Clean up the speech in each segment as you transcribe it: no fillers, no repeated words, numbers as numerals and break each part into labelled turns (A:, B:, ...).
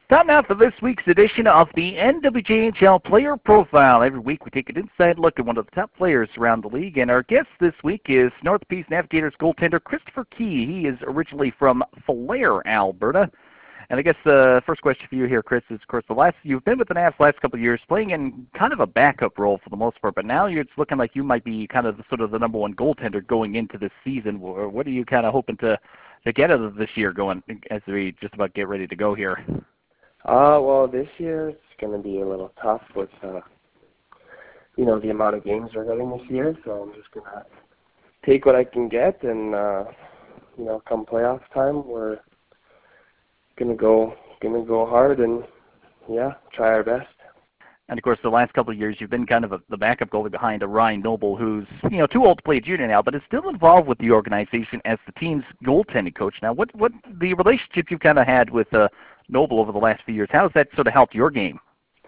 A: Time now for this week's edition of the NWJHL Player Profile. Every week we take an inside look at one of the top players around the league, and our guest this week is North Peace Navigators goaltender Christopher Key. He is originally from Falher, Alberta. And I guess the first question for you here, Chris, is, of course, you've been with the Navs the last couple of years, playing in kind of a backup role for the most part, but now it's looking like you might be kind of sort of the number one goaltender going into this season. What are you kind of hoping to get out of this year going as we just about get ready to go here?
B: Well, this year it's going to be a little tough with, the amount of games we're getting this year. So I'm just going to take what I can get, and come playoff time, we're going to go hard and try our best.
A: And of course, the last couple of years, you've been kind of the backup goalie behind a Ryan Noble, who's too old to play junior now, but is still involved with the organization as the team's goaltending coach. Now, what the relationship you've kind of had with Noble over the last few years, how has that sort of helped your game?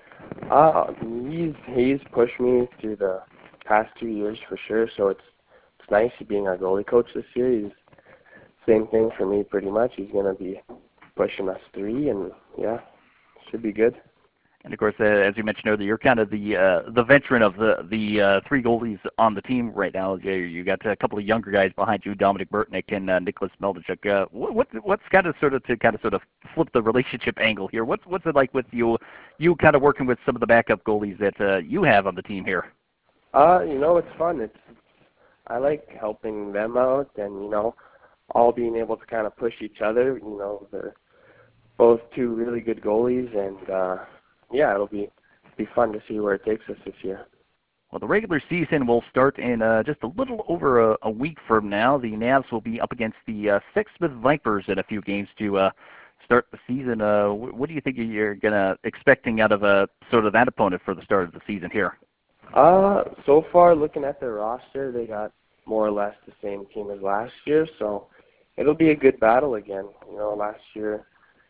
B: He's pushed me through the past 2 years for sure. So it's nice being our goalie coach this year. He's same thing for me pretty much. He's going to be pushing us 3, and should be good.
A: And of course, as you mentioned earlier, you're kind of the veteran of the 3 goalies on the team right now. You got a couple of younger guys behind you, Dominic Burtnick and Nicholas Meldichuk. What's kind of sort of flip the relationship angle here? What's it like with you kind of working with some of the backup goalies that you have on the team here?
B: It's fun. I like helping them out, and all being able to kind of push each other. They're both 2 really good goalies, and it'll be fun to see where it takes us this year.
A: Well, the regular season will start in just a little over a week from now. The Navs will be up against the Sexsmith Vipers in a few games to start the season. What do you think you're expecting out of sort of that opponent for the start of the season here?
B: So far, looking at their roster, they got more or less the same team as last year, so it'll be a good battle again. Last year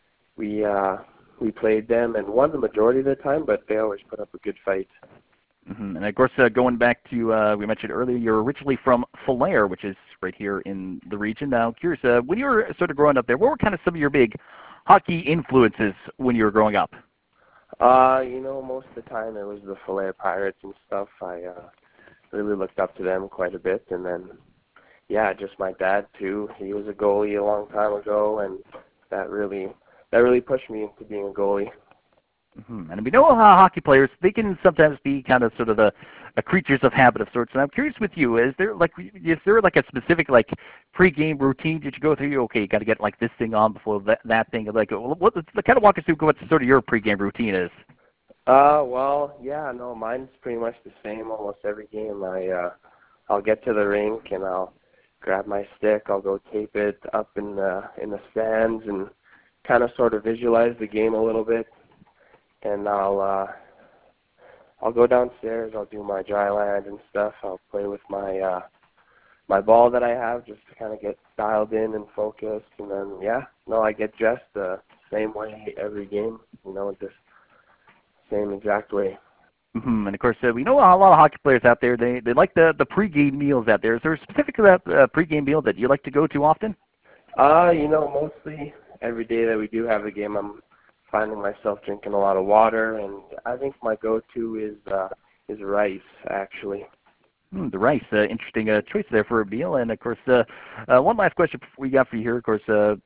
B: we played them and won the majority of the time, but they always put up a good fight.
A: Mm-hmm. And of course, going back to, we mentioned earlier, you're originally from Falher, which is right here in the region. Now, I'm curious, when you were sort of growing up there, what were kind of some of your big hockey influences when you were growing up?
B: Most of the time it was the Falher Pirates and stuff. I really looked up to them quite a bit. And then, just my dad, too. He was a goalie a long time ago, and that really pushed me into being a goalie.
A: Mm-hmm. And we know how hockey players, they can sometimes be kind of sort of a creatures of habit of sorts. And I'm curious with you, is there a specific pre-game routine that you go through? Okay, you got to get this thing on before that thing. Kind of walk us through what sort of your pre-game routine is.
B: Mine's pretty much the same almost every game. I'll get to the rink and I'll grab my stick. I'll go tape it up in the stands and kind of sort of visualize the game a little bit, and I'll go downstairs. I'll do my dry land and stuff. I'll play with my my ball that I have just to kind of get dialed in and focused, and then I get dressed the same way every game. Just same exact way.
A: Mm-hmm. And of course, we know a lot of hockey players out there. They like the pregame meals out there. Is there a specific pregame meal that you like to go to often?
B: Mostly every day that we do have a game, I'm finding myself drinking a lot of water, and I think my go-to is rice, actually.
A: The rice, interesting choice there for a meal. And of course, one last question we got for you here. Of course, the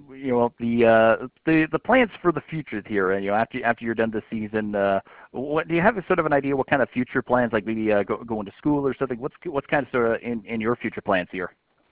A: plans for the future here. After you're done this season, what do you have sort of an idea? What kind of future plans, like maybe going to school or something? What's kind of sort of in your future plans here?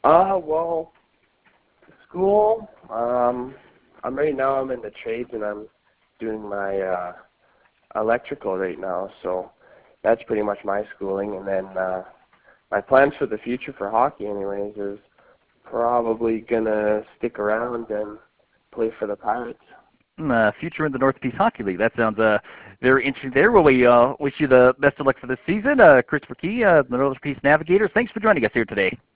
B: School. I'm in the trades, and I'm doing my electrical right now. So that's pretty much my schooling. And then my plans for the future for hockey, anyways, is probably gonna stick around and play for the Pirates.
A: Future in the North Peace Hockey League. That sounds very interesting there. Well, we wish you the best of luck for this season. Christopher Key, the North Peace Navigators. Thanks for joining us here today.